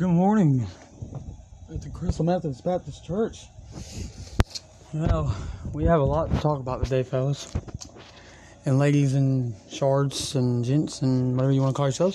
Good morning at the Crystal Methodist Baptist Church. Well, we have a lot to talk about today, fellas. And ladies and shards and gents and whatever you want to call yourselves.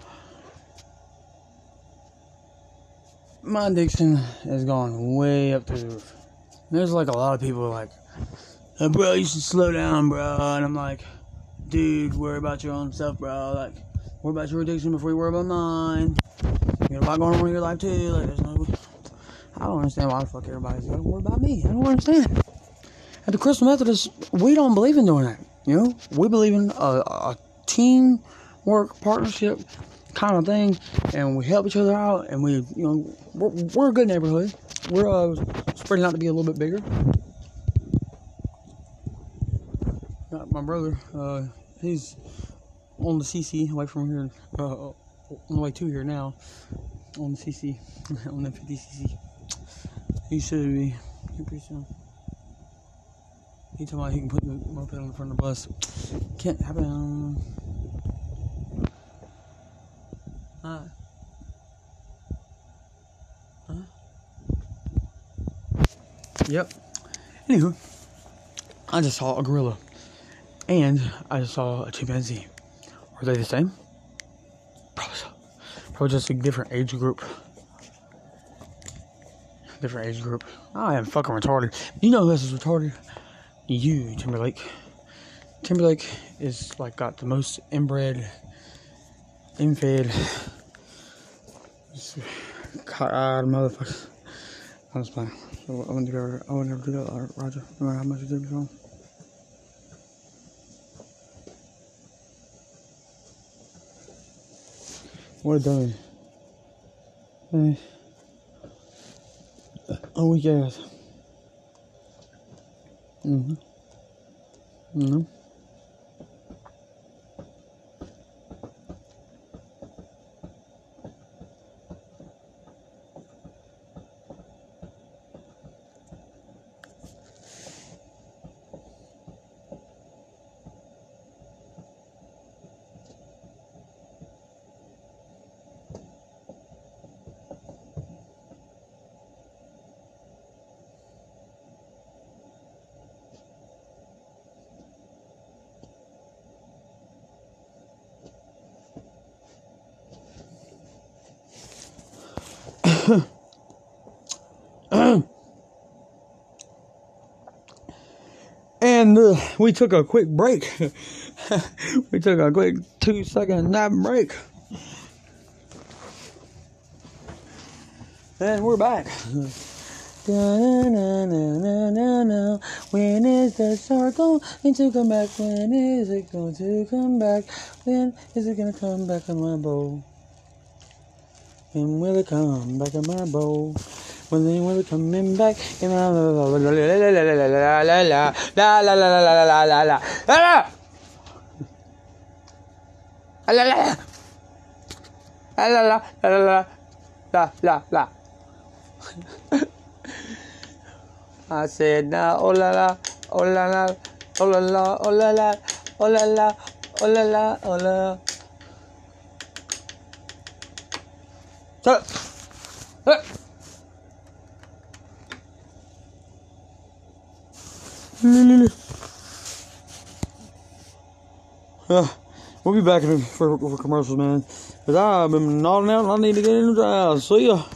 My addiction has gone way up to the roof. There's like a lot of people like, oh, bro, you should slow down, bro. And I'm like, dude, worry about your own stuff, bro. Like, worry about your addiction before you worry about mine. You got a lot going on in your life too. Like, I don't understand why the fuck everybody's got to worry about me. I don't understand. At the Crystal Methodist, we don't believe in doing that. You know, we believe in a teamwork, partnership kind of thing, and we help each other out. And we're a good neighborhood. We're spreading out to be a little bit bigger. My brother, he's on the CC away from here, on the way to here now, on the CC, on the 50cc. He should be here pretty soon. He told me he can put the moped on the front of the bus. Can't happen. Huh? Yep. Anywho, I just saw a gorilla. And I just saw a chimpanzee. Are they the same? Probably so. Probably just a different age group. Different age group. I am fucking retarded. You know who else is retarded? You, Timberlake. Timberlake is like got the most inbred, infed, cockeyed motherfuckers. I'm just playing. I wouldn't never do that, Roger. No matter how much you do before. What a dummy. Hey. A weak ass. And we took a quick break. We took a quick 2-second nap break. And we're back. When is the shark going to come back? When is it going to come back? When is it going to come back in my bowl? When will it come back in my bowl? When will it coming back in my la la la la la la la la la la la la la la. I said now, oh la la, oh la la, oh la la, oh la la, oh la la, oh la la, oh la. Shut up. We'll be back for commercials, man. Because I've been nodding out and I need to get in the house. See ya.